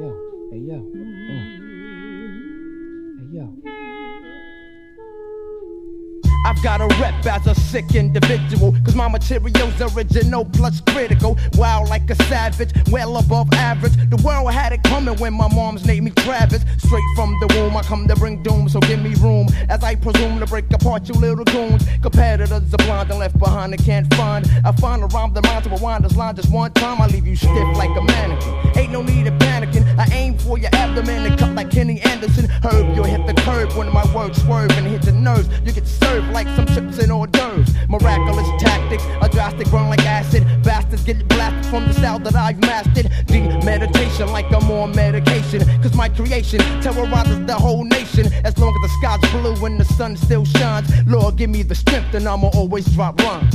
I've got a rep as a sick individual, cause my material's original plus critical. Wild like a savage, well above average. The world had it coming when my mom's named me Travis. Straight from the womb, I come to bring doom, so give me room as I presume to break apart you little goons. Competitors are blind and left behind and can't find. I find a rhyme that rhymes to rewind this line just one time. I leave you stiff like a mannequin. Ain't no need of panicking. I aim for your abdomen and cut like Kenny Anderson. Herb, you'll hit the curb when my words swerve and hit the nerves. You get served like some chips and hors d'oeuvres. Miraculous tactics, a drastic burn like acid. Bastards get blasted from the style that I've mastered. Deep meditation like I'm on medication, cause my creation terrorizes the whole nation. As long as the sky's blue and the sun still shines, Lord give me the strength and I'ma always drop rhymes.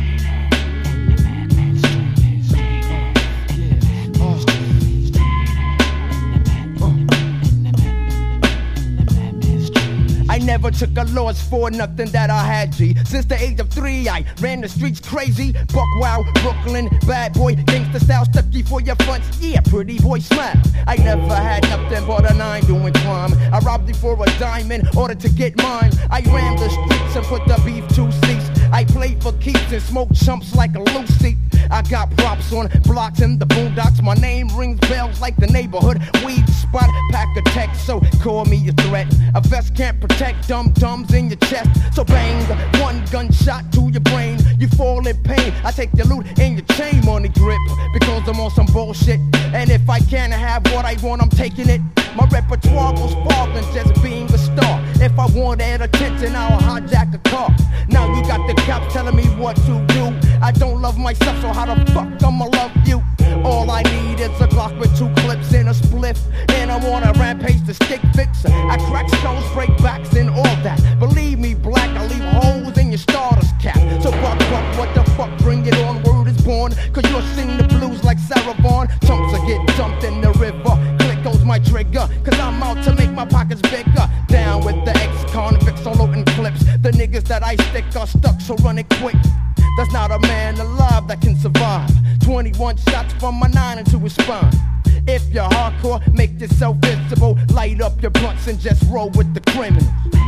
I never took a loss for nothing that I had, G. Since the age of 3, I ran the streets crazy. Buck wild, Brooklyn, bad boy, gangsta style, stucky for your fronts. Yeah, pretty boy, smile. I never had nothing but a 9 doing crime. I robbed you for a dime in order to get mine. I ran the streets and put the beef to cease. I played for keeps and smoked chumps like a Lucy. I got props on blocks in the boondocks. My name rings bells like the neighborhood weed spot. Pack a tech, so call me a threat. A vest can't protect dum-dums in your chest. So bang, one gunshot to your brain. You fall in pain. I take your loot and your chain money grip, because I'm on some bullshit. And if I can't have what I want, I'm taking it. My repertoire goes far than just being a star. If I wanted attention, I'll hijack a car. Now you got the cops telling me what to do. I don't love myself, so how the fuck I'ma love you? All I need is a Glock with 2 clips and a spliff, and I'm on a rampage to stick fix. I crack skulls, break backs, and all that. Believe me, black, I leave holes in your starter's cap. So buck, what the fuck, bring it on, word is born. Cause you'll sing the blues like Sarah Vaughan. Chumps will get dumped in the river. Click goes my trigger, cause I'm out to make my pockets bigger. Down with the ex-convicts, all loading clips. The niggas that I stick are stuck, so run it quick. There's not a man alive that can survive 21 shots from my 9 into his spine. If you're hardcore, make yourself visible. Light up your blunts and just roll with the criminals.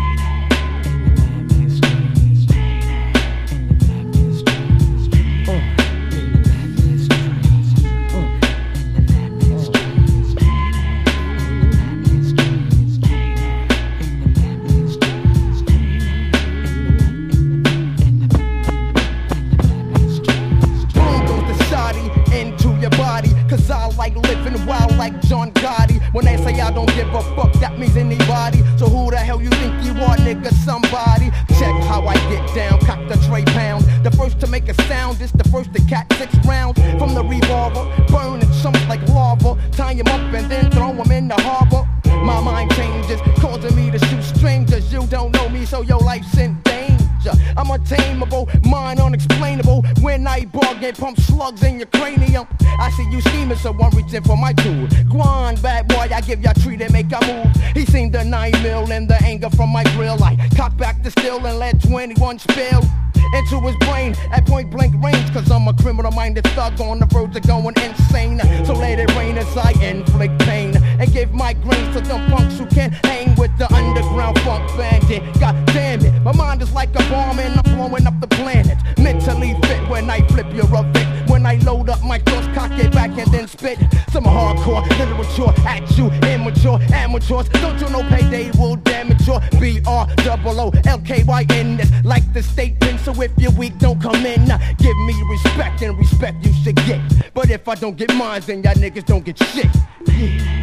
Cause I like living wild like John Gotti. When they say I don't give a fuck, that means anybody. So who the hell you think you are, nigga? Somebody. Check how I get down, cock the tray pound. The first to make a sound is the first to catch 6 rounds from the revolver. Burning chumps like lava. Tie him up and then throw him in the harbor. My mind changes, causing me to shoot strangers. You don't know me, so your life's in danger. I'm untamable, mind unexplainable. When I bargain, pump slugs in your cranium. I see you scheming, so I'm reaching for my tool. Go on, bad boy, I give ya treat and make a move. He seen the 9 mil and the anger from my grill. I cock back the still and let 21 spill into his brain at point blank range. Cause I'm a criminal-minded thug on the verge of going insane. So let it rain as I inflict pain and give migraines to them punks who can't hang with the underground funk bandit. God damn it, my mind is like a bomb and I'm blowing up the planet. Mentally fit when I flip your Vic. When I load up my thoughts, cock it back and then spit some hardcore literature at you, immature amateurs. Don't you know payday will damage your BROOLKYN. It's like the state pin, so if you're weak, don't come in. Give me respect and respect you should get. But if I don't get mine, then y'all niggas don't get shit. Yeah.